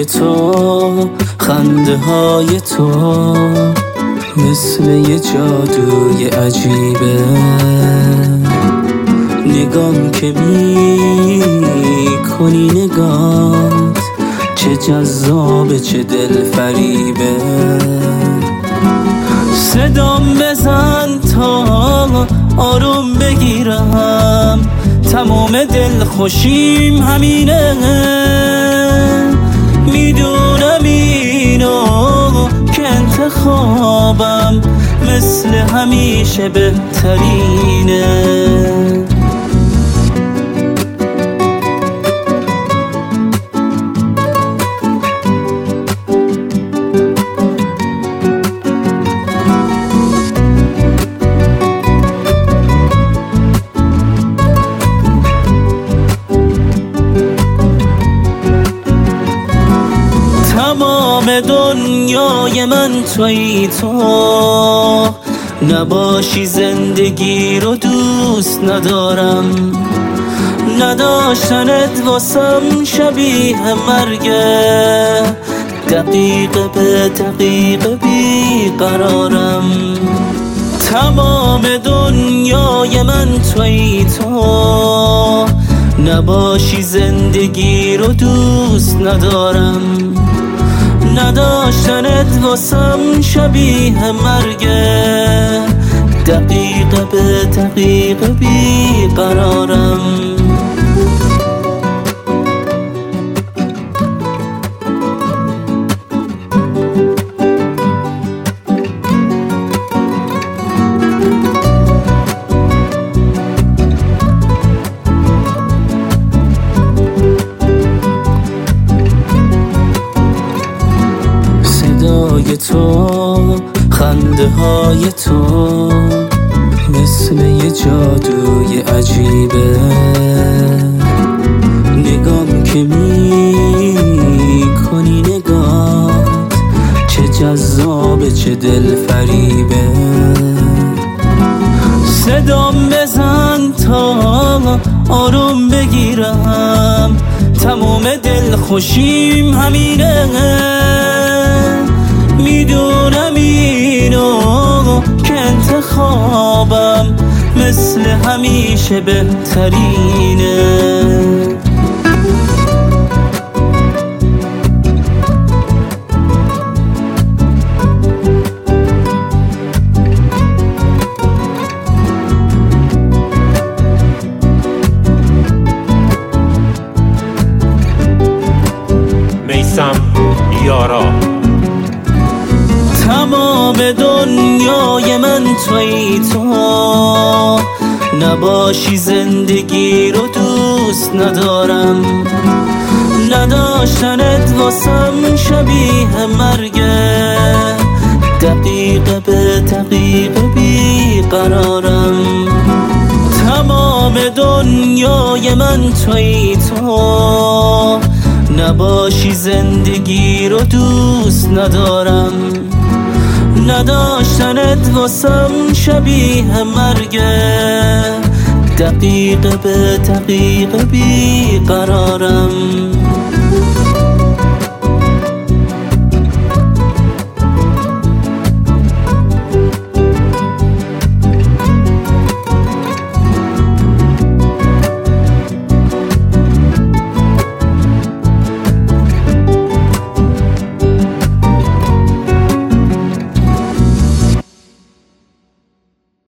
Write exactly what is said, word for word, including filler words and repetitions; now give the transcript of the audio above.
تو، خنده های تو مثل یه جادوی عجیبه. نگام که می کنی نگات چه جذابه چه دل فریبه. صدام بزن تا آروم بگیرم، تمام دل خوشیم همینه. میدونم اینو که انتخابم مثل همیشه بهترینه. تمام دنیای من تویی تو، نباشی زندگی رو دوست ندارم. نداشتنت واسم شبیه مرگه، دقیقه به دقیقه بیقرارم. تمام دنیای من تویی تو، نباشی زندگی رو دوست ندارم. نداشتنت واسم شبیه مرگه، دقیقه به دقیقه بیقرارم. صدای تو، خنده های تو مثل یه جادوی عجیبه. نگام که می کنی نگات چه جذابه چه دل فریبه. صدام بزن تا آروم بگیرم، تمام دل خوشیم همینه. میدونم اینو که انتخابم مثل همیشه بهترینه. میثم یارا. تمام دنیای من تویی تو، نباشی زندگی رو دوست ندارم. نداشتنت واسم شبیه مرگه، دقیقه به دقیقه بیقرارم. تمام دنیای من تویی تو، نباشی زندگی رو دوست ندارم. نداشتنت واسم شبیه مرگه، دقیقه به دقیقه بیقرارم.